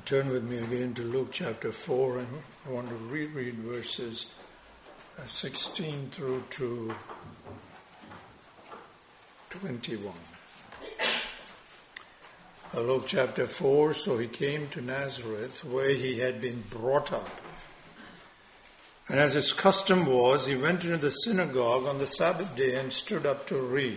Turn with me again to Luke chapter 4, and I want to reread verses 16 through to 21. Luke chapter 4, so he came to Nazareth, where he had been brought up. And as his custom was, he went into the synagogue on the Sabbath day and stood up to read.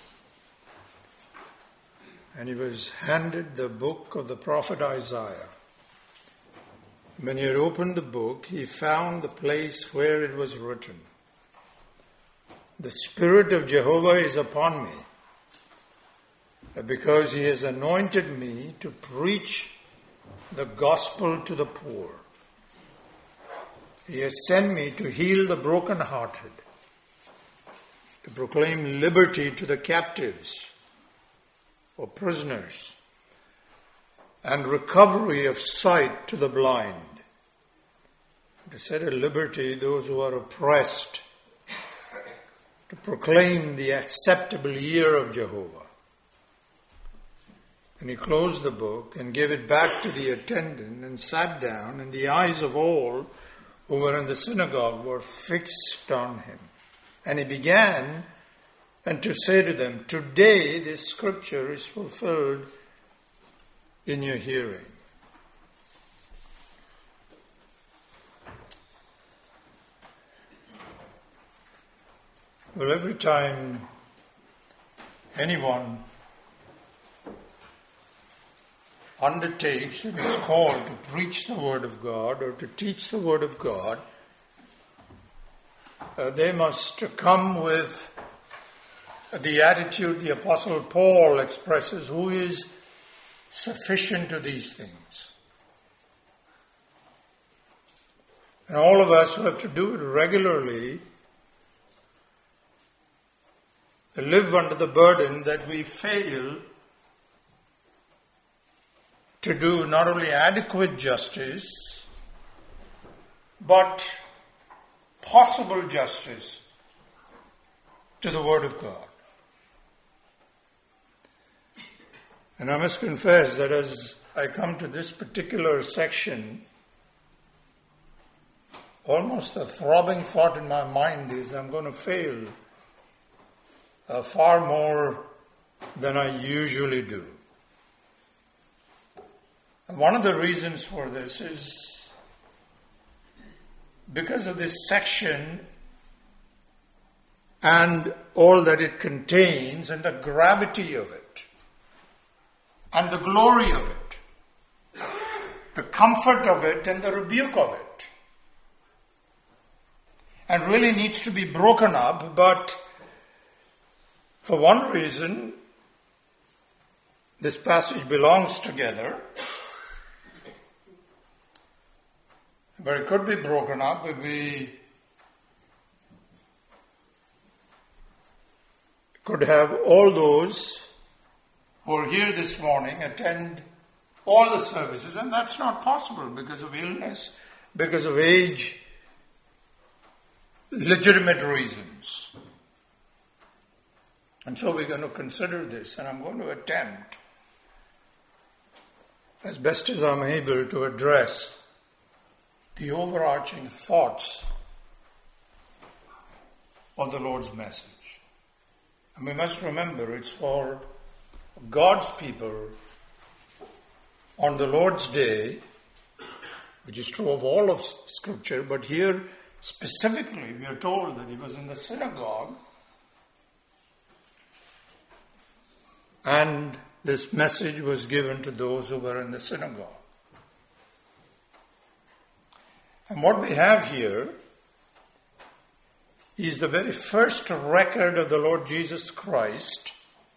And he was handed the book of the prophet Isaiah. When he had opened the book, he found the place where it was written, "The Spirit of Jehovah is upon me, because he has anointed me to preach the gospel to the poor. He has sent me to heal the brokenhearted, to proclaim liberty to the captives or prisoners, and recovery of sight to the blind, to set at liberty those who are oppressed, to proclaim the acceptable year of Jehovah." And he closed the book and gave it back to the attendant and sat down, and the eyes of all who were in the synagogue were fixed on him. And he began to say to them, "Today this scripture is fulfilled in your hearing." Well, every time anyone undertakes and is called to preach the Word of God or to teach the Word of God, they must come with the attitude the Apostle Paul expresses, who is sufficient to these things. And all of us who have to do it regularly live under the burden that we fail to do not only adequate justice, but possible justice to the Word of God. And I must confess that as I come to this particular section, almost a throbbing thought in my mind is I'm going to fail far more than I usually do. And one of the reasons for this is because of this section and all that it contains and the gravity of it and the glory of it, the comfort of it and the rebuke of it. And really needs to be broken up, but for one reason, this passage belongs together. But it could be broken up if we could have all those who are here this morning attend all the services, and that's not possible because of illness, because of age, legitimate reasons. And so we're going to consider this, and I'm going to attempt, as best as I'm able, to address the overarching thoughts of the Lord's message. And we must remember it's for God's people on the Lord's day, which is true of all of Scripture, but here specifically we are told that he was in the synagogue and this message was given to those who were in the synagogue. And what we have here is the very first record of the Lord Jesus Christ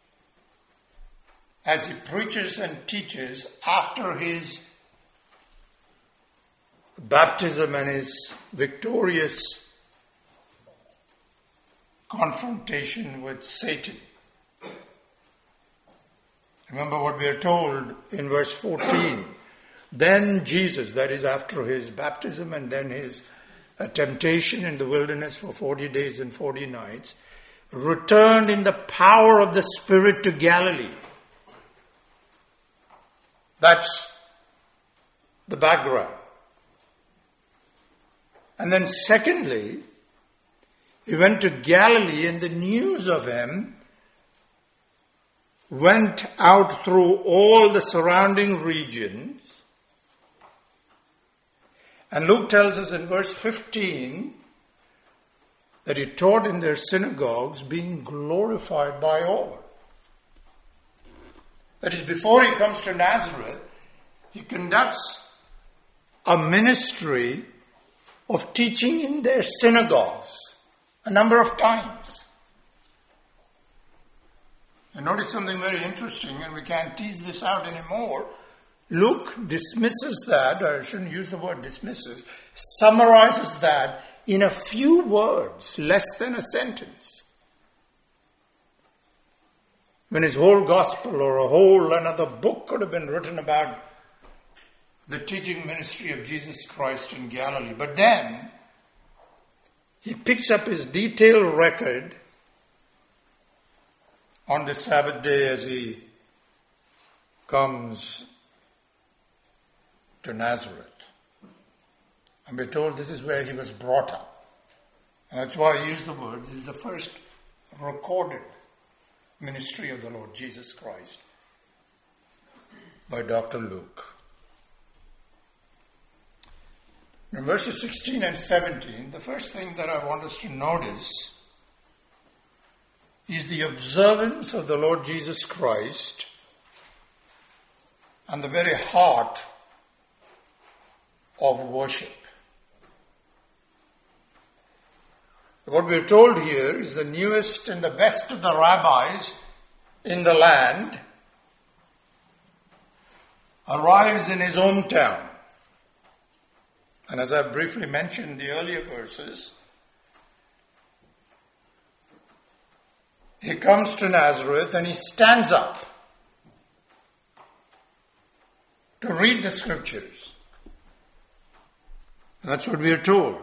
as he preaches and teaches after his baptism and his victorious confrontation with Satan. Remember what we are told in verse 14. Then Jesus, that is after his baptism and then his temptation in the wilderness for 40 days and 40 nights, returned in the power of the Spirit to Galilee. That's the background. And then secondly, he went to Galilee, and the news of him went out through all the surrounding regions. And Luke tells us in verse 15 that he taught in their synagogues, being glorified by all. That is, before he comes to Nazareth, he conducts a ministry of teaching in their synagogues a number of times. And notice something very interesting, and we can't tease this out anymore. Luke dismisses that, or I shouldn't use the word dismisses, summarizes that in a few words, less than a sentence. When his whole gospel or a whole another book could have been written about the teaching ministry of Jesus Christ in Galilee. But then he picks up his detailed record on the Sabbath day as he comes to Nazareth. And we're told this is where he was brought up. And that's why I use the word, this is the first recorded ministry of the Lord Jesus Christ by Dr. Luke. In verses 16 and 17, the first thing that I want us to notice is the observance of the Lord Jesus Christ and the very heart of worship. What we are told here is the newest and the best of the rabbis in the land arrives in his hometown. And as I briefly mentioned in the earlier verses, he comes to Nazareth and he stands up to read the scriptures. And that's what we are told.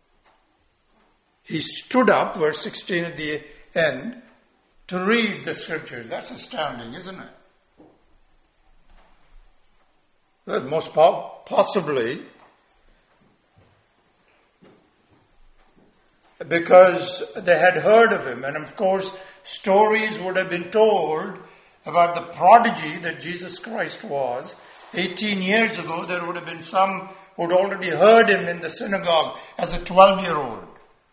He stood up, verse 16 at the end, to read the scriptures. That's astounding, isn't it? Well, most possibly because they had heard of him. And of course, stories would have been told about the prodigy that Jesus Christ was. 18 years ago, there would have been some who had already heard him in the synagogue as a 12-year-old,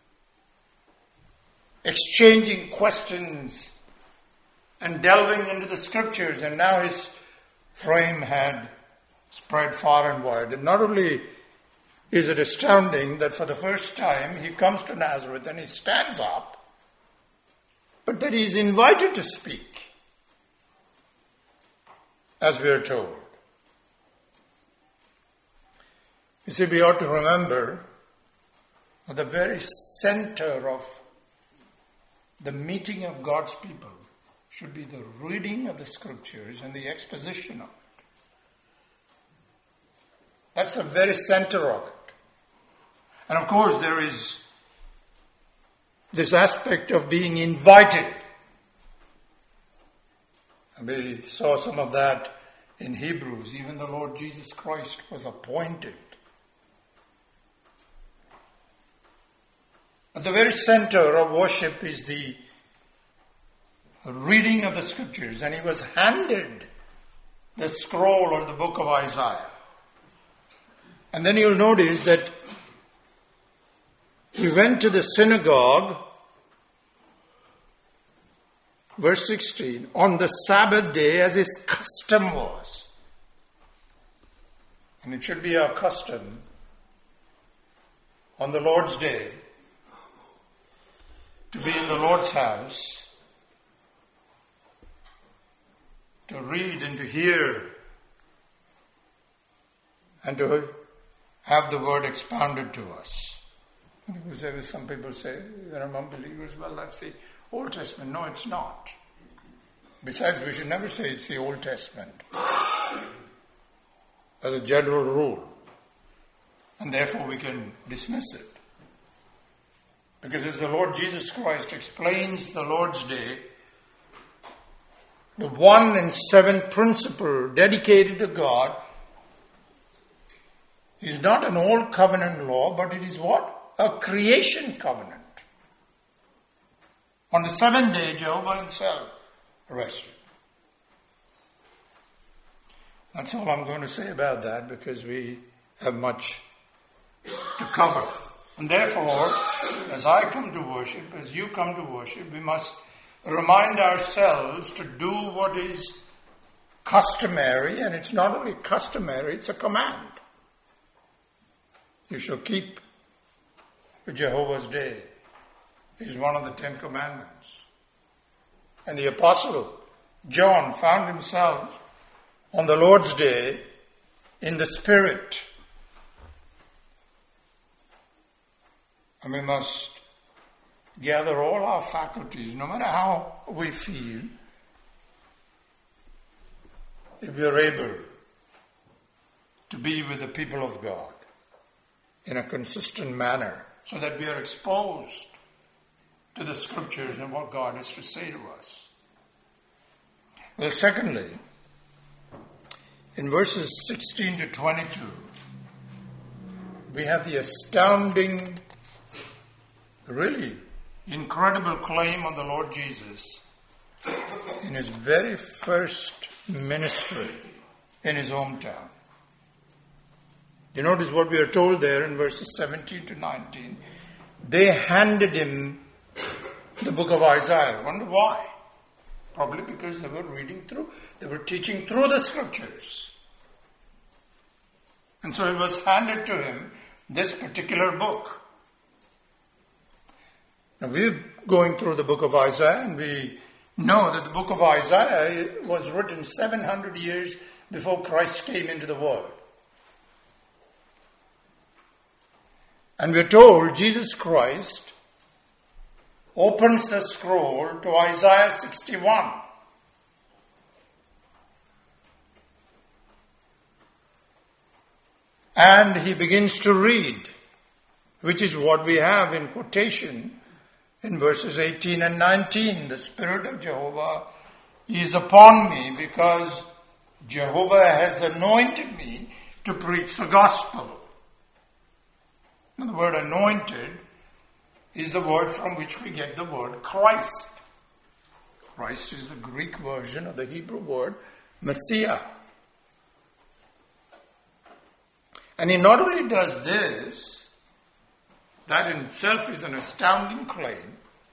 exchanging questions and delving into the scriptures. And now his fame had spread far and wide. And not only is it astounding that for the first time he comes to Nazareth and he stands up, but that he is invited to speak, as we are told. You see, we ought to remember at the very center of the meeting of God's people should be the reading of the scriptures and the exposition of it. That's the very center of it. And of course, there is this aspect of being invited. And we saw some of that in Hebrews. Even the Lord Jesus Christ was appointed. At the very center of worship is the reading of the scriptures. And he was handed the scroll or the book of Isaiah. And then you'll notice that he went to the synagogue, verse 16, on the Sabbath day as his custom was. And it should be our custom on the Lord's day to be in the Lord's house, to read and to hear, and to have the word expounded to us. Some people say, you're among believers, well, that's the Old Testament. No, it's not. Besides, we should never say it's the Old Testament as a general rule. And therefore we can dismiss it. Because as the Lord Jesus Christ explains the Lord's Day, the 1 and 7 principle dedicated to God is not an old covenant law, but it is what? A creation covenant. On the seventh day, Jehovah himself rested. That's all I'm going to say about that, because we have much to cover. And therefore, as I come to worship, as you come to worship, we must remind ourselves to do what is customary, and it's not only customary, it's a command. You shall keep Jehovah's Day. It is one of the 10 Commandments. And the Apostle John found himself on the Lord's Day in the Spirit. And we must gather all our faculties, no matter how we feel, if we are able to be with the people of God in a consistent manner, so that we are exposed to the Scriptures and what God has to say to us. Well, secondly, in verses 16 to 22, we have the astounding, really incredible claim on the Lord Jesus in his very first ministry in his hometown. You notice what we are told there in verses 17 to 19. They handed him the book of Isaiah. I wonder why. Probably because they were they were teaching through the Scriptures. And so it was handed to him, this particular book. Now we're going through the book of Isaiah, and we know that the book of Isaiah was written 700 years before Christ came into the world. And we're told Jesus Christ opens the scroll to Isaiah 61. And he begins to read, which is what we have in quotation in verses 18 and 19. The Spirit of Jehovah is upon me, because Jehovah has anointed me to preach the gospel. And the word anointed is the word from which we get the word Christ. Christ is the Greek version of the Hebrew word Messiah. And he not only does this, that in itself is an astounding claim,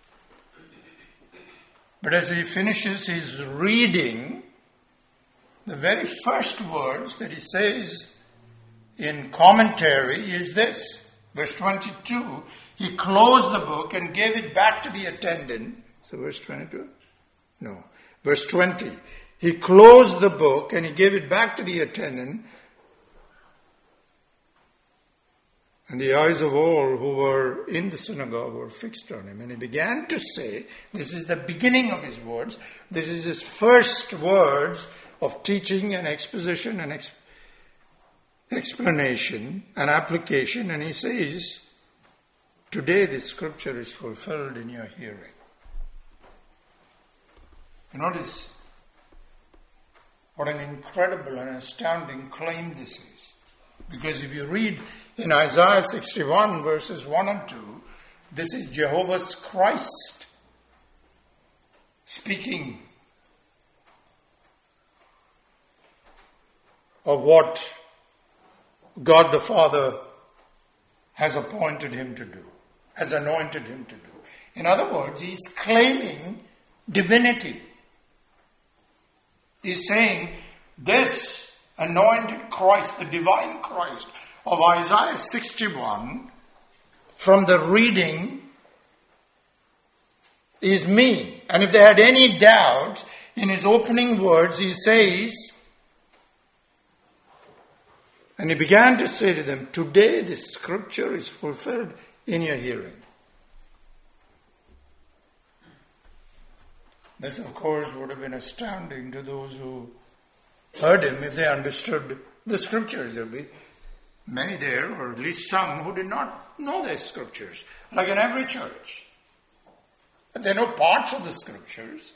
but as he finishes his reading, the very first words that he says in commentary is this. Verse 22, he closed the book and gave it back to the attendant. So verse 22? No. Verse 20, he closed the book and he gave it back to the attendant, and the eyes of all who were in the synagogue were fixed on him. And he began to say, this is the beginning of his words, this is his first words of teaching and exposition and explanation and application, and he says, today this scripture is fulfilled in your hearing. You notice what an incredible and astounding claim this is. Because if you read in Isaiah 61 verses 1 and 2, this is Jehovah's Christ speaking of what God the Father has appointed him to do, has anointed him to do. In other words, he's claiming divinity. He's saying this anointed Christ, the divine Christ of Isaiah 61, from the reading, is me. And if they had any doubt, in his opening words, he says, and he began to say to them, today this scripture is fulfilled in your hearing. This, of course, would have been astounding to those who heard him if they understood the scriptures. There will be many there, or at least some, who did not know their scriptures, like in every church. But they know parts of the scriptures.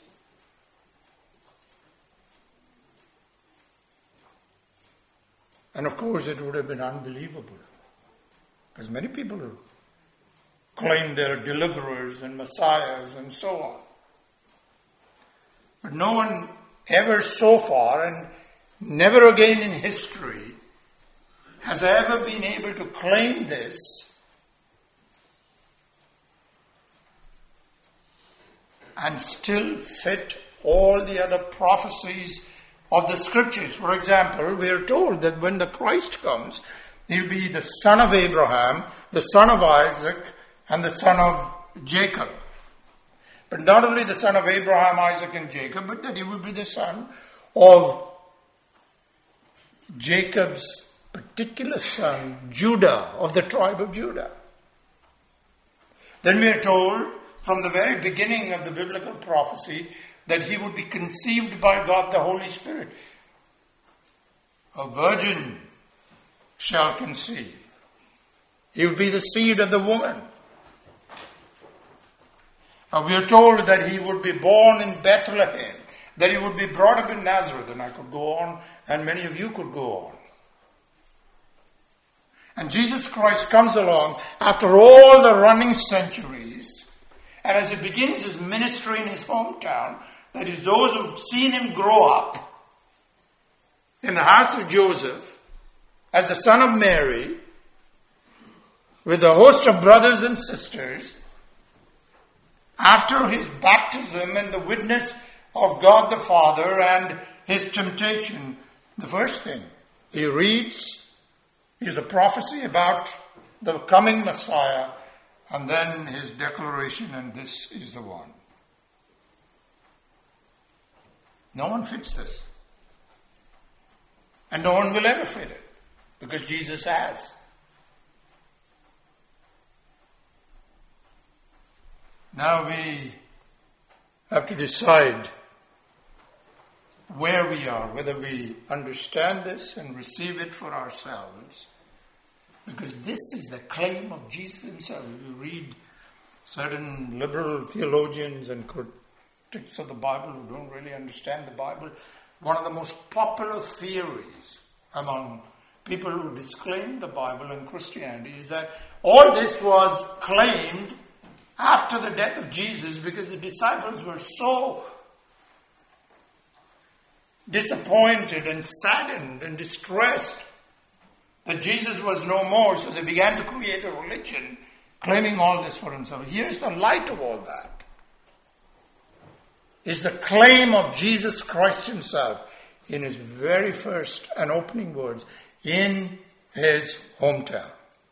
And of course it would have been unbelievable. Because many people claim they're deliverers and messiahs and so on. But no one ever so far, and never again in history, has ever been able to claim this and still fit all the other prophecies of the scriptures. For example, we are told that when the Christ comes, he'll be the son of Abraham, the son of Isaac, and the son of Jacob. But not only the son of Abraham, Isaac, and Jacob, but that he will be the son of Jacob's particular son, Judah, of the tribe of Judah. Then we are told from the very beginning of the biblical prophecy that he would be conceived by God the Holy Spirit. A virgin shall conceive. He will be the seed of the woman. We are told that he would be born in Bethlehem, that he would be brought up in Nazareth, and I could go on, and many of you could go on. And Jesus Christ comes along after all the running centuries, and as he begins his ministry in his hometown, that is, those who've seen him grow up in the house of Joseph as the son of Mary, with a host of brothers and sisters, after his baptism and the witness of God the Father and his temptation, the first thing he reads is a prophecy about the coming Messiah, and then his declaration, and this is the one. No one fits this. And no one will ever fit it, because Jesus has. Now we have to decide where we are, whether we understand this and receive it for ourselves, because this is the claim of Jesus himself. If you read certain liberal theologians and critics of the Bible who don't really understand the Bible, one of the most popular theories among people who disclaim the Bible and Christianity is that all this was claimed after the death of Jesus, because the disciples were so disappointed and saddened and distressed that Jesus was no more, so they began to create a religion claiming all this for himself. Here's the light of all that. It's the claim of Jesus Christ himself in his very first and opening words in his hometown.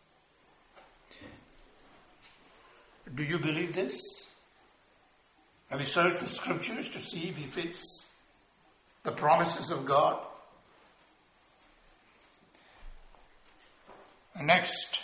Do you believe this? Have you searched the scriptures to see if he fits the promises of God? And next,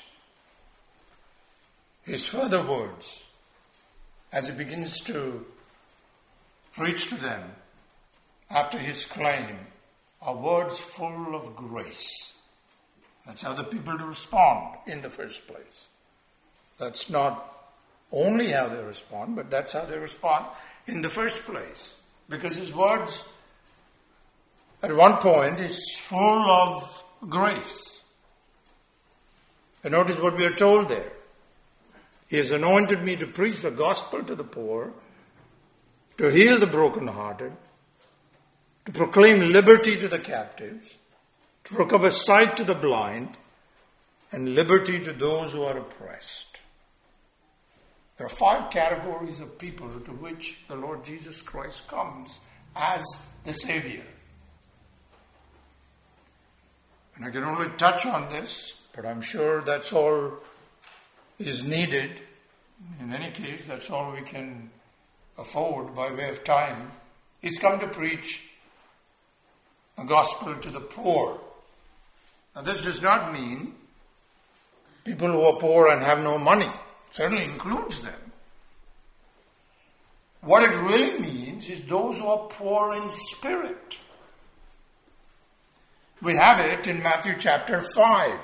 his further words as he begins to preach to them after his claim are words full of grace. That's how the people respond in the first place. That's not only how they respond, but that's how they respond in the first place. Because his words at one point is full of grace. And notice what we are told there. He has anointed me to preach the gospel to the poor, to heal the brokenhearted, to proclaim liberty to the captives, to recover sight to the blind, and liberty to those who are oppressed. There are 5 categories of people to which the Lord Jesus Christ comes as the Savior. And I can only touch on this, but I'm sure that's all is needed. In any case, that's all we can afford by way of time. He's come to preach the gospel to the poor. Now, this does not mean people who are poor and have no money. It certainly includes them. What it really means is those who are poor in spirit. We have it in Matthew chapter 5.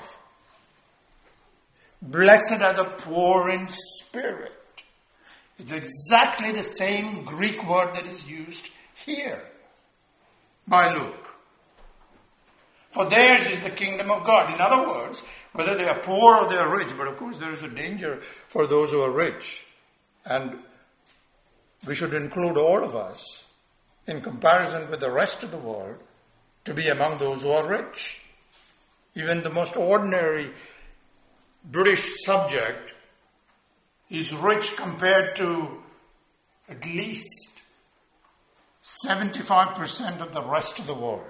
Blessed are the poor in spirit. It's exactly the same Greek word that is used here by Luke. For theirs is the kingdom of God. In other words, whether they are poor or they are rich, but of course there is a danger for those who are rich. And we should include all of us, in comparison with the rest of the world, to be among those who are rich. Even the most ordinary British subject is rich compared to at least 75% of the rest of the world.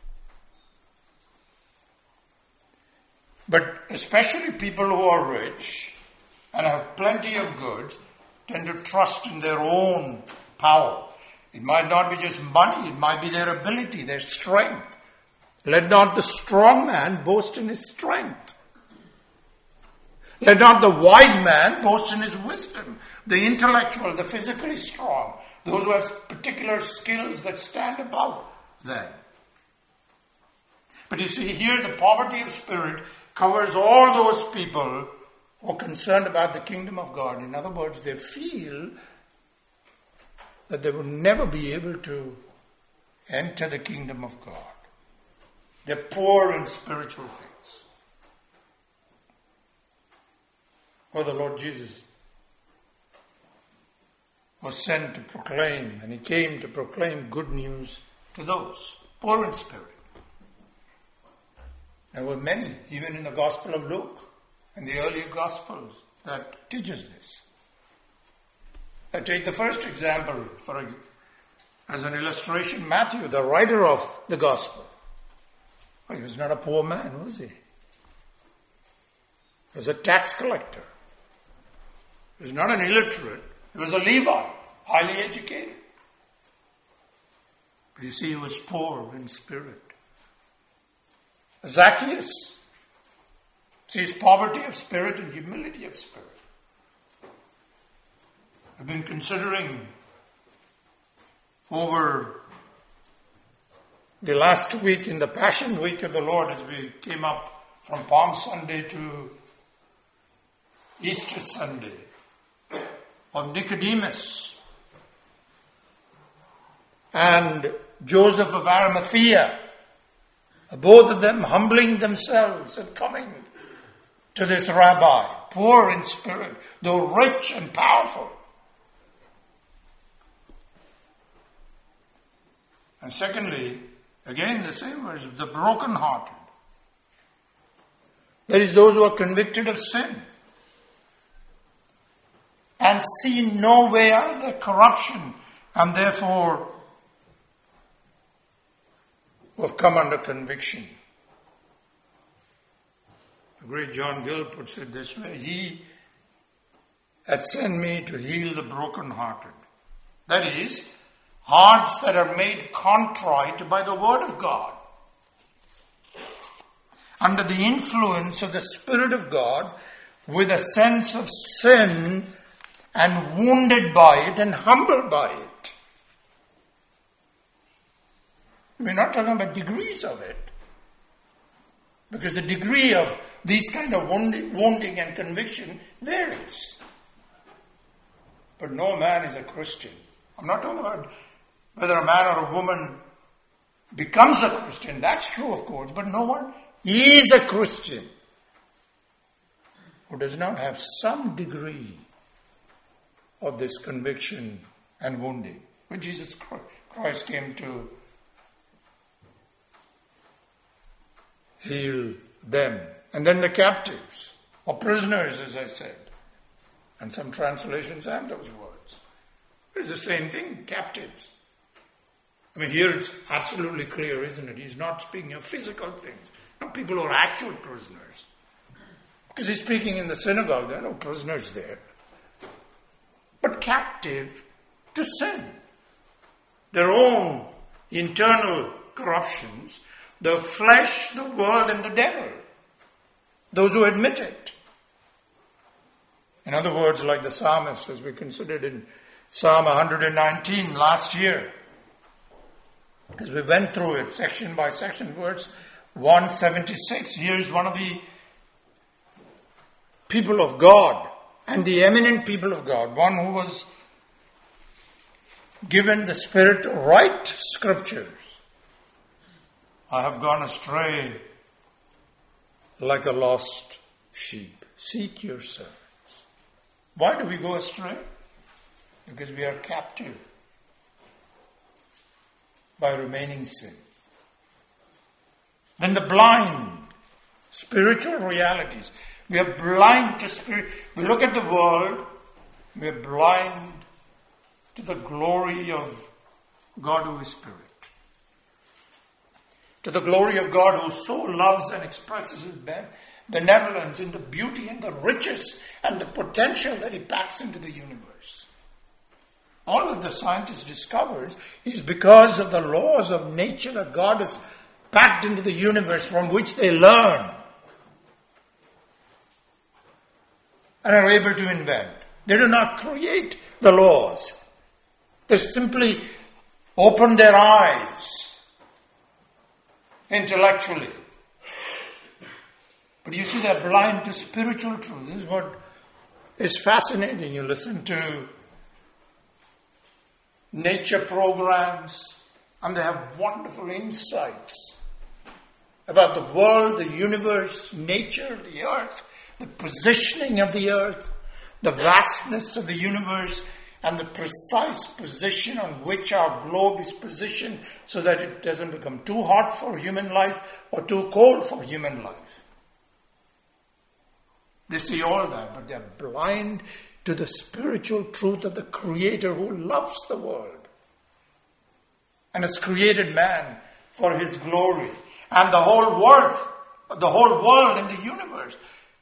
But especially people who are rich and have plenty of goods tend to trust in their own power. It might not be just money, it might be their ability, their strength. Let not the strong man boast in his strength. Let not the wise man boast in his wisdom. The intellectual, the physically strong, those who have particular skills that stand above them. But you see, here the poverty of spirit covers all those people who are concerned about the kingdom of God. In other words, they feel that they will never be able to enter the kingdom of God. They're poor in spiritual things. Well, the Lord Jesus was sent to proclaim, and he came to proclaim good news to those poor in spirit. There were many, even in the Gospel of Luke and the earlier Gospels, that teaches this. I take the first example as an illustration, Matthew, the writer of the Gospel. Well, he was not a poor man, was he? He was a tax collector. He was not an illiterate. He was a Levite, highly educated. But you see, he was poor in spirit. Zacchaeus sees poverty of spirit and humility of spirit. I've been considering over the last week in the Passion Week of the Lord as we came up from Palm Sunday to Easter Sunday, of Nicodemus and Joseph of Arimathea, both of them humbling themselves and coming to this rabbi, poor in spirit, though rich and powerful. And secondly, again the same verse, the brokenhearted. There is those who are convicted of sin and see no way out of their corruption, and therefore who have come under conviction. The great John Gill puts it this way: He hath sent me to heal the brokenhearted. That is, hearts that are made contrite by the word of God, under the influence of the Spirit of God, with a sense of sin and wounded by it and humbled by it. We're not talking about degrees of it, because the degree of these kind of wounding and conviction varies. But no man is a Christian. I'm not talking about whether a man or a woman becomes a Christian. That's true, of course, but no one is a Christian who does not have some degree of this conviction and wounding, which Jesus Christ came to heal them. And then the captives, or prisoners, as I said. And some translations have those words. It's the same thing, captives. I mean, here it's absolutely clear, isn't it? He's not speaking of physical things, not people who are actual prisoners. Because he's speaking in the synagogue, there are no prisoners there. But captive to sin. Their own internal corruptions, the flesh, the world, and the devil. Those who admit it. In other words, like the psalmist, as we considered in Psalm 119 last year, as we went through it section by section, verse 176. Here's one of the people of God and the eminent people of God, one who was given the Spirit to write scriptures. I have gone astray like a lost sheep. Seek your servants. Why do we go astray? Because we are captive by remaining sin. Then the blind, spiritual realities. We are blind to spirit. We look at the world, we are blind to the glory of God who is Spirit. To the glory of God who so loves and expresses His benevolence in the beauty and the riches and the potential that He packs into the universe. All that the scientist discovers is because of the laws of nature that God has packed into the universe, from which they learn and are able to invent. They do not create the laws. They simply open their eyes intellectually. But you see, they're blind to spiritual truth. This is what is fascinating. You listen to nature programs and they have wonderful insights about the world, the universe, nature, the earth, the positioning of the earth, the vastness of the universe, and the precise position on which our globe is positioned so that it doesn't become too hot for human life or too cold for human life. They see all that, but they're blind to the spiritual truth of the Creator who loves the world and has created man for His glory and the whole world in the universe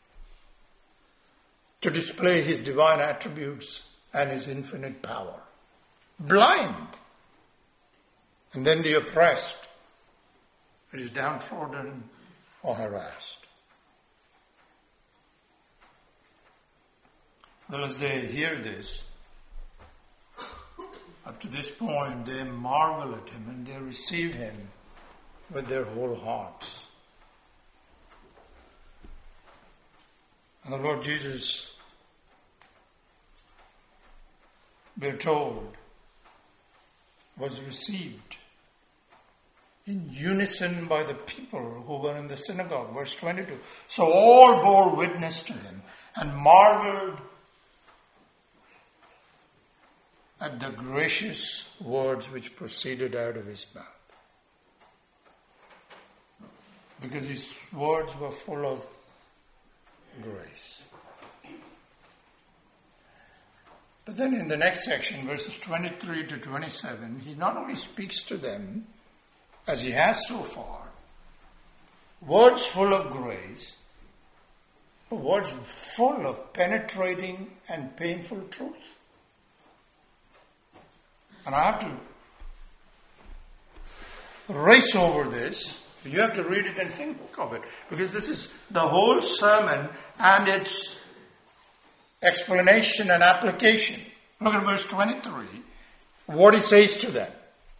to display His divine attributes and His infinite power. Blind. And then the oppressed, it is downtrodden or harassed. Well, as they hear this, up to this point, they marvel at Him and they receive Him with their whole hearts. And the Lord Jesus, we're told, was received in unison by the people who were in the synagogue. Verse 22. So all bore witness to Him and marveled at the gracious words which proceeded out of His mouth. Because His words were full of grace. But then in the next section, verses 23 to 27, He not only speaks to them, as He has so far, words full of grace, but words full of penetrating and painful truth. And I have to race over this. You have to read it and think of it. Because this is the whole sermon and its explanation and application. Look at verse 23. What He says to them.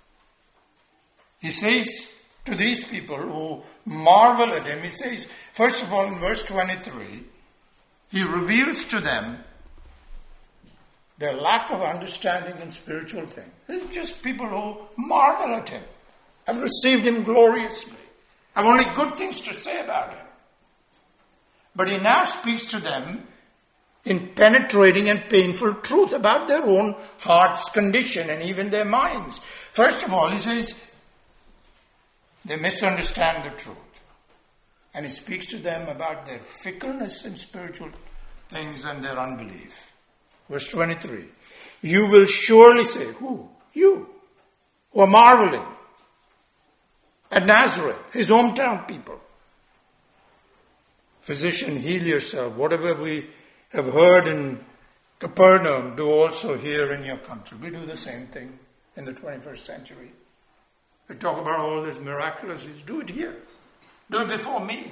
He says to these people who marvel at Him, He says, first of all in verse 23, He reveals to them their lack of understanding in spiritual things. This is just people who marvel at Him, have received Him gloriously, have only good things to say about Him. But He now speaks to them in penetrating and painful truth about their own heart's condition and even their minds. First of all, He says they misunderstand the truth. And He speaks to them about their fickleness in spiritual things and their unbelief. Verse 23. You will surely say, who? You, who are marveling at Nazareth, His hometown people. Physician, heal yourself. Whatever we have heard in Capernaum, do also here in your country. We do the same thing in the 21st century. We talk about all this miraculous. Do it here. Do it before me.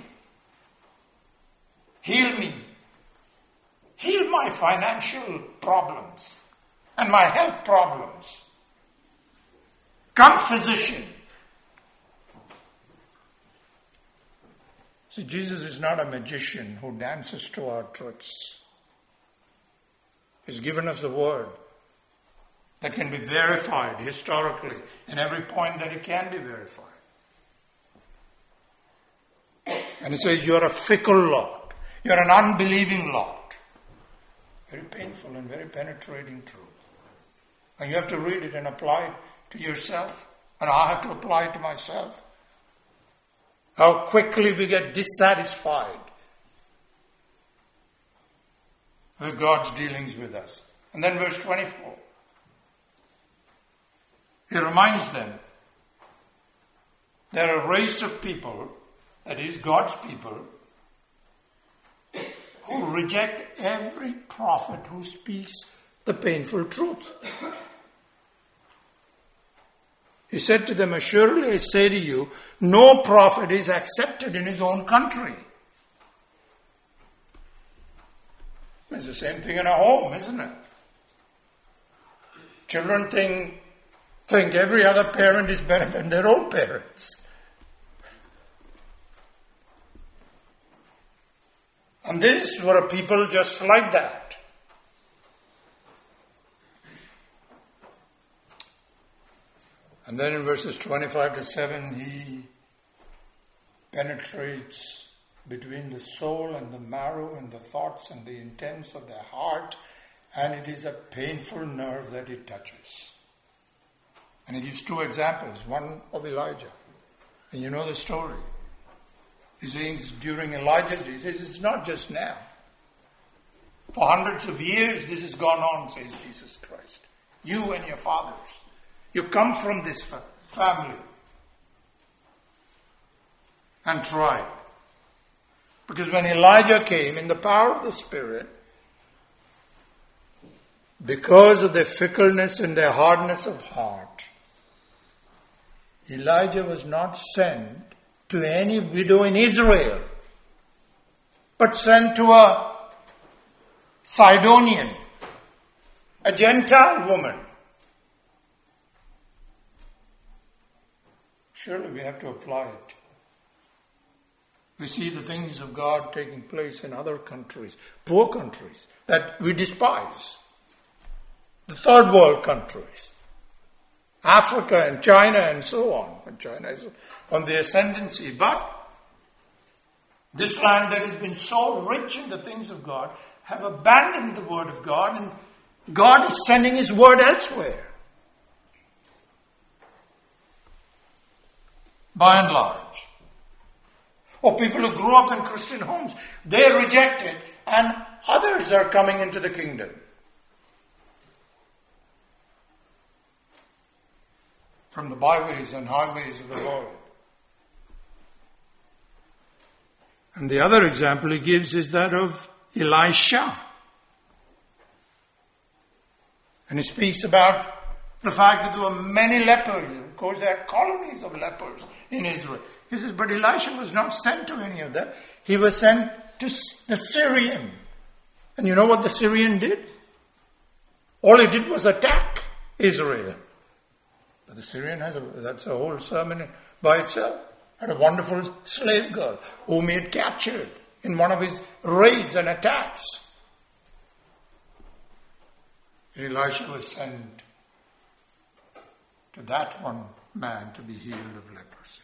Heal me. Heal my financial problems and my health problems. Come, physician. See, Jesus is not a magician who dances to our tricks. He's given us the word that can be verified historically in every point that it can be verified. And he says, you're a fickle lot. You're an unbelieving lot. Very painful and very penetrating truth. And you have to read it and apply it to yourself. And I have to apply it to myself. How quickly we get dissatisfied with God's dealings with us. And then verse 24. He reminds them, there are a race of people, that is God's people, who reject every prophet who speaks the painful truth. He said to them, assuredly I say to you, no prophet is accepted in his own country. It's the same thing in a home, isn't it? Children think every other parent is better than their own parents. And these were people just like that. And then in verses 25 to 7, he penetrates between the soul and the marrow and the thoughts and the intents of their heart, and it is a painful nerve that it touches. And he gives two examples, one of Elijah. And you know the story. He says during Elijah's days, he says it's not just now. For hundreds of years this has gone on, says Jesus Christ. You and your fathers. You come from this family and tribe. Because when Elijah came in the power of the Spirit, because of their fickleness and their hardness of heart, Elijah was not sent to any widow in Israel, but sent to a Sidonian, a Gentile woman. Surely we have to apply it. We see the things of God taking place in other countries, poor countries, that we despise. The third world countries. Africa and China and so on. And China is on the ascendancy. But this land that has been so rich in the things of God have abandoned the word of God, and God is sending his word elsewhere. By and large. Or people who grew up in Christian homes, they reject it, and others are coming into the kingdom. From the byways and highways of the world. And the other example he gives is that of Elisha. And he speaks about the fact that there were many lepers. Of course, there are colonies of lepers in Israel. He says, but Elisha was not sent to any of them. He was sent to the Syrian. And you know what the Syrian did? All he did was attack Israel. But the Syrian that's a whole sermon by itself. Had a wonderful slave girl whom he had captured in one of his raids and attacks. Elisha was sent to that one man to be healed of leprosy.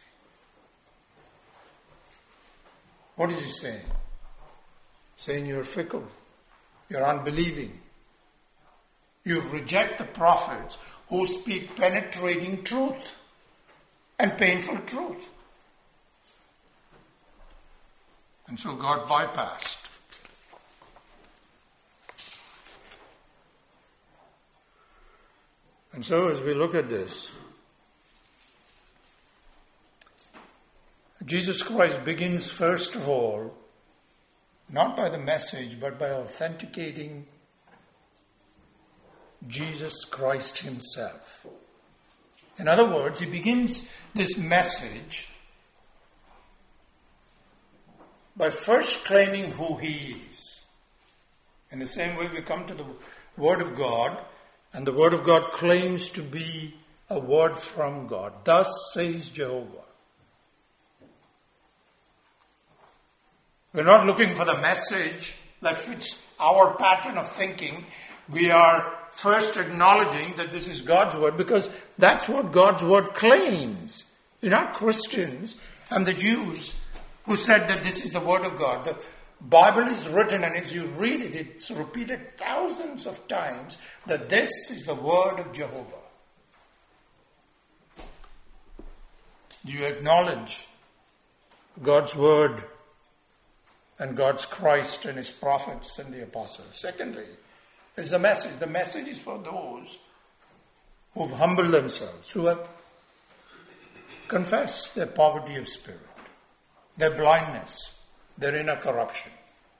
What is he saying? Saying you're fickle, you're unbelieving. You reject the prophets who speak penetrating truth and painful truth. And so God bypassed. And so as we look at this, Jesus Christ begins first of all, not by the message, but by authenticating Jesus Christ himself. In other words, he begins this message by first claiming who he is. In the same way we come to the Word of God, and the Word of God claims to be a word from God. Thus says Jehovah. We're not looking for the message that fits our pattern of thinking. We are first acknowledging that this is God's word because that's what God's word claims. You're not Christians and the Jews who said that this is the Word of God. The Bible is written, and as you read it, it's repeated thousands of times that this is the Word of Jehovah. Do you acknowledge God's Word and God's Christ and His prophets and the apostles? Secondly, is the message. The message is for those who have humbled themselves, who have confessed their poverty of spirit, their blindness, their inner corruption.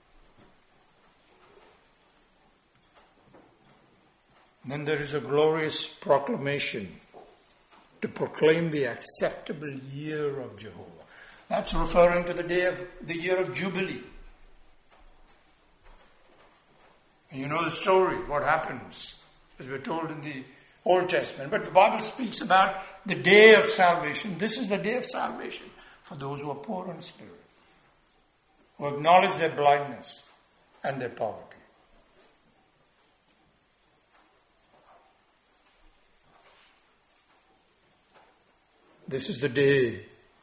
And then there is a glorious proclamation to proclaim the acceptable year of Jehovah. That's referring to the year of Jubilee. And you know the story, what happens, as we're told in the Old Testament. But the Bible speaks about the day of salvation. This is the day of salvation for those who are poor in spirit, who acknowledge their blindness and their poverty. This is the day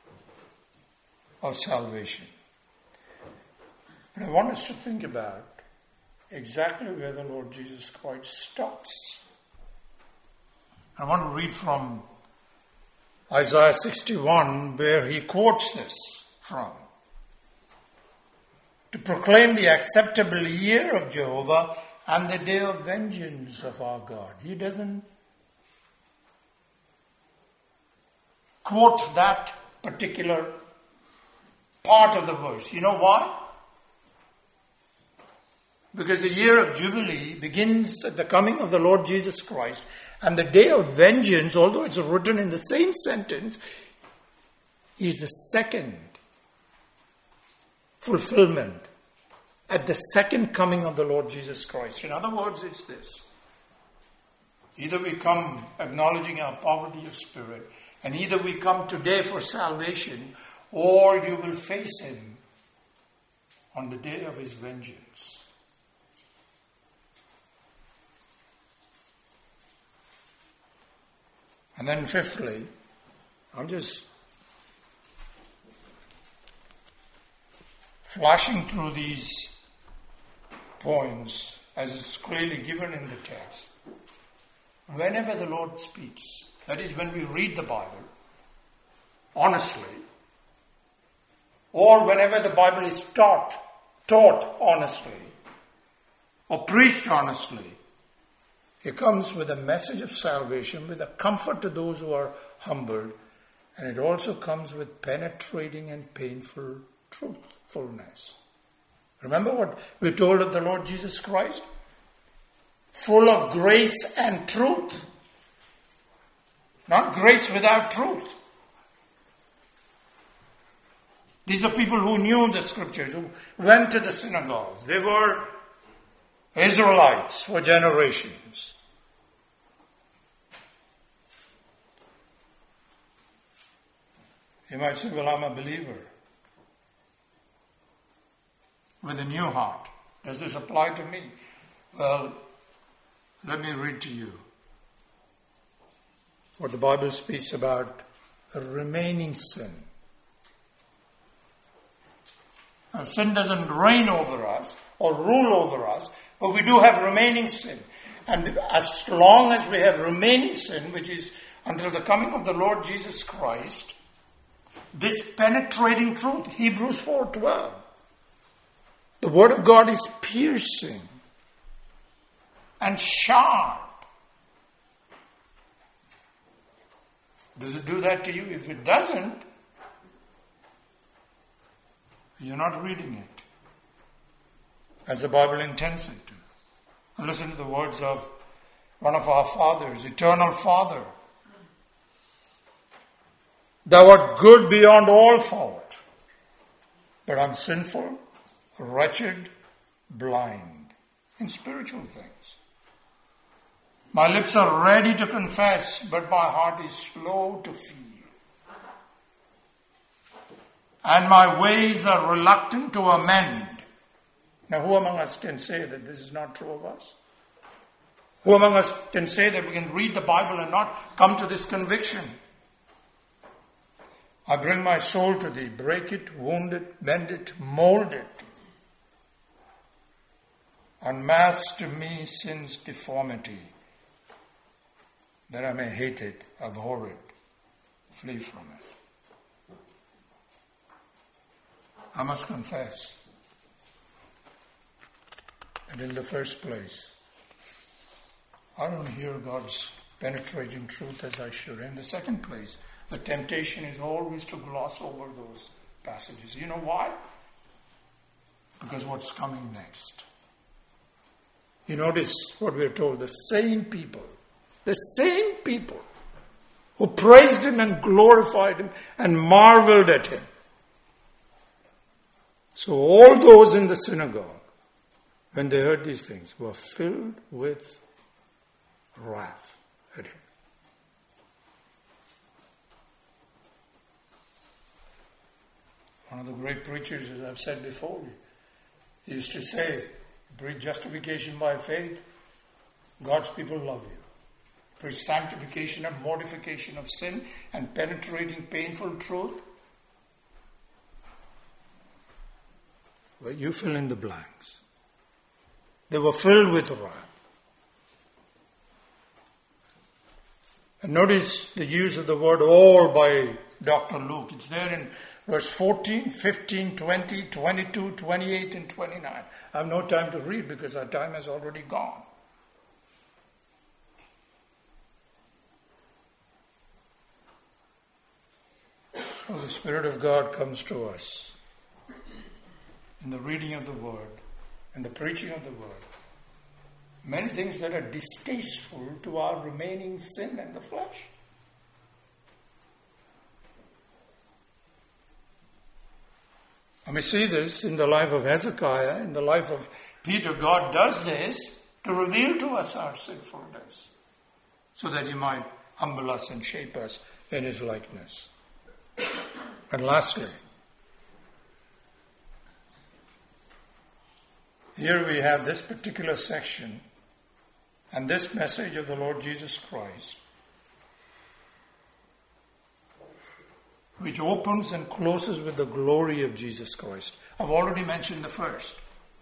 of salvation. And I want us to think about exactly where the Lord Jesus Christ stops. I want to read from Isaiah 61, where he quotes this from. To proclaim the acceptable year of Jehovah and the day of vengeance of our God. He doesn't quote that particular part of the verse. You know why? Because the year of Jubilee begins at the coming of the Lord Jesus Christ, and the day of vengeance, although it's written in the same sentence, is the second fulfillment at the second coming of the Lord Jesus Christ. In other words, it's this. Either we come acknowledging our poverty of spirit, and either we come today for salvation, or you will face Him on the day of His vengeance. And then fifthly, I'm just flashing through these points as it's clearly given in the text. Whenever the Lord speaks, that is when we read the Bible honestly, or whenever the Bible is taught honestly, or preached honestly, it comes with a message of salvation, with a comfort to those who are humbled, and it also comes with penetrating and painful truthfulness. Remember what we're told of the Lord Jesus Christ? Full of grace and truth. Not grace without truth. These are people who knew the scriptures, who went to the synagogues. They were Israelites for generations. You might say, well, I'm a believer with a new heart. Does this apply to me? Well, let me read to you what the Bible speaks about a remaining sin. Now, sin doesn't reign over us or rule over us, but we do have remaining sin. And as long as we have remaining sin, which is until the coming of the Lord Jesus Christ, this penetrating truth, Hebrews 4:12, the Word of God is piercing and sharp. Does it do that to you? If it doesn't, you're not reading it as the Bible intends it to. And listen to the words of one of our fathers, Eternal Father. Thou art good beyond all fault, but I'm sinful, wretched, blind in spiritual things. My lips are ready to confess, but my heart is slow to feel. And my ways are reluctant to amend. Now, who among us can say that this is not true of us? Who among us can say that we can read the Bible and not come to this conviction? I bring my soul to thee. Break it, wound it, bend it, mold it. Unmask to me sin's deformity, that I may hate it, abhor it, flee from it. I must confess that in the first place, I don't hear God's penetrating truth as I should. In the second place, the temptation is always to gloss over those passages. You know why? Because what's coming next? You notice what we're told. The same people who praised him and glorified him and marveled at him. So all those in the synagogue, when they heard these things, were filled with wrath at him. One of the great preachers, as I've said before, he used to say, preach justification by faith, God's people love you. Preach sanctification and mortification of sin and penetrating painful truth. Well, you fill in the blanks. They were filled with wrath. And notice the use of the word all by Dr. Luke. It's there in verse 14, 15, 20, 22, 28 and 29. I have no time to read because our time has already gone. So the Spirit of God comes to us in the reading of the Word and the preaching of the Word. Many things that are distasteful to our remaining sin and the flesh. And we see this in the life of Hezekiah, in the life of Peter. God does this to reveal to us our sinfulness, so that he might humble us and shape us in his likeness. And lastly, here we have this particular section and this message of the Lord Jesus Christ, which opens and closes with the glory of Jesus Christ. I've already mentioned the first.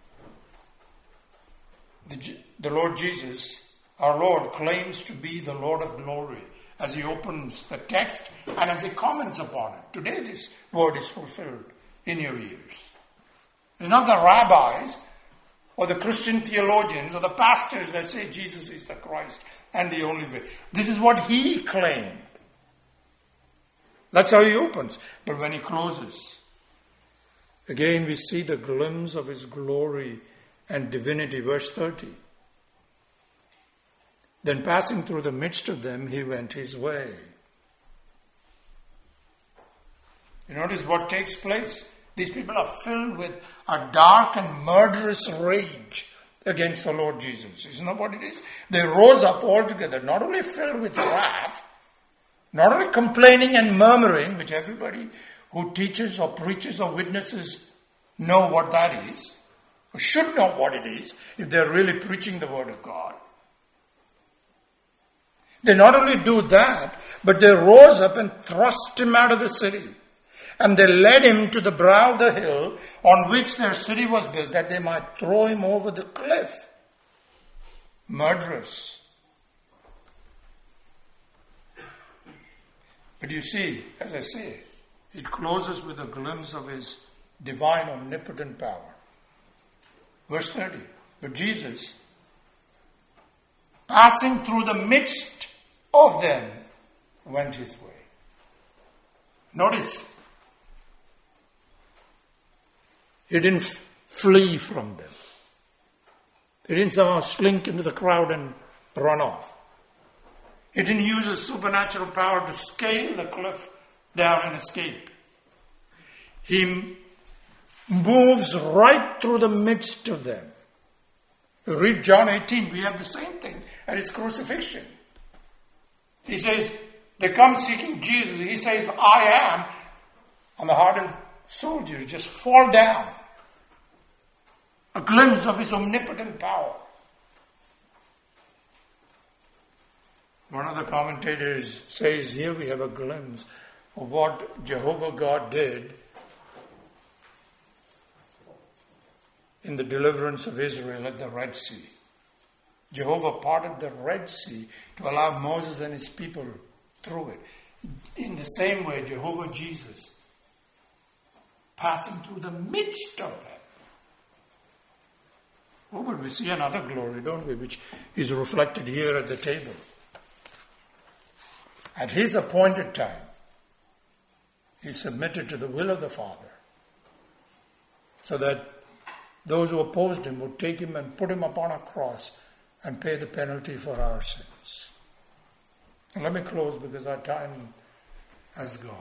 The Lord Jesus, our Lord, claims to be the Lord of glory as he opens the text and as he comments upon it. Today this word is fulfilled in your ears. It's not the rabbis or the Christian theologians or the pastors that say Jesus is the Christ and the only way. This is what he claimed. That's how he opens. But when he closes, again we see the glimpse of his glory and divinity. Verse 30. Then passing through the midst of them, he went his way. You notice what takes place. These people are filled with a dark and murderous rage against the Lord Jesus. Isn't that what it is? They rose up all together, not only filled with wrath, not only complaining and murmuring, which everybody who teaches or preaches or witnesses know what that is, or should know what it is, if they're really preaching the Word of God. They not only do that, but they rose up and thrust him out of the city. And they led him to the brow of the hill on which their city was built, that they might throw him over the cliff. Murderous. But you see, as I say, it closes with a glimpse of his divine omnipotent power. Verse 30. But Jesus, passing through the midst of them, went his way. Notice, he didn't flee from them. He didn't somehow slink into the crowd and run off. He didn't use his supernatural power to scale the cliff down and escape. He moves right through the midst of them. You read John 18, we have the same thing at his crucifixion. He says, they come seeking Jesus. He says, I am. And the hardened soldiers just fall down. A glimpse of his omnipotent power. One of the commentators says, here we have a glimpse of what Jehovah God did in the deliverance of Israel at the Red Sea. Jehovah parted the Red Sea to allow Moses and his people through it. In the same way, Jehovah Jesus passing through the midst of them. Oh, but we see another glory, don't we, which is reflected here at the table. At his appointed time, he submitted to the will of the Father, so that those who opposed him would take him and put him upon a cross and pay the penalty for our sins. And let me close because our time has gone.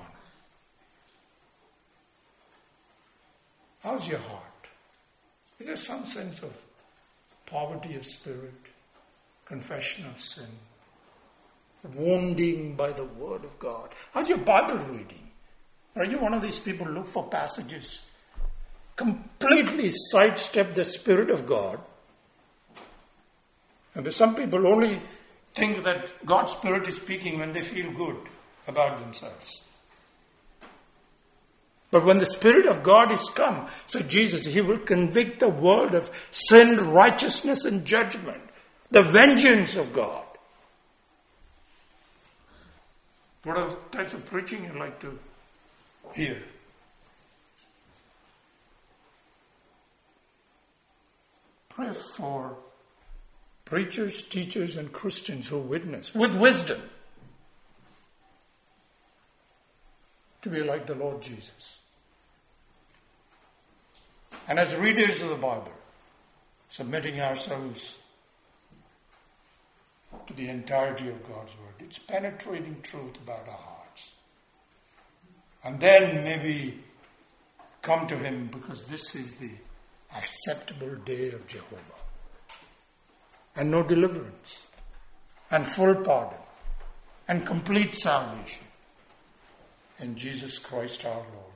How's your heart? Is there some sense of poverty of spirit, confession of sin, wounding by the Word of God? How's your Bible reading? Are you one of these people who look for passages, completely sidestep the Spirit of God? And some people only think that God's Spirit is speaking when they feel good about themselves. But when the Spirit of God is come, said Jesus, He will convict the world of sin, righteousness, and judgment. The vengeance of God. What are the types of preaching you like to hear? Pray for preachers, teachers, and Christians who witness with wisdom to be like the Lord Jesus. And as readers of the Bible, submitting ourselves to the entirety of God's Word, its penetrating truth about our hearts. And then maybe come to Him, because this is the acceptable day of Jehovah. And no deliverance, and full pardon, and complete salvation in Jesus Christ our Lord.